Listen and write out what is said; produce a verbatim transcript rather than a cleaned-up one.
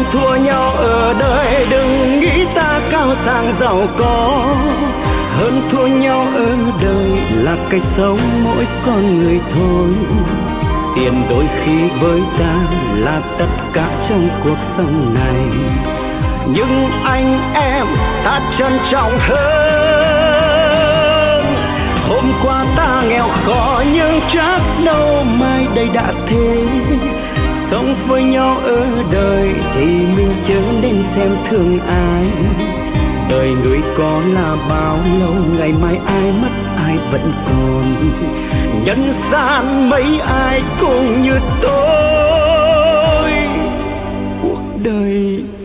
thua nhau ở đời, đừng nghĩ ta cao sang giàu có. Hơn thua nhau ở đời là cách sống mỗi con người thôi. Tiền đôi khi với ta là tất cả trong cuộc sống này, nhưng anh em ta trân trọng hơn. Hôm qua ta nghèo khó nhưng chắc đâu mai đây đã thế. Sống với nhau ở đời thì mình chớ nên xem thường ai. Đời người có là bao lâu, ngày mai ai mất ai vẫn còn. Nhân gian mấy ai cũng như tôi, cuộc đời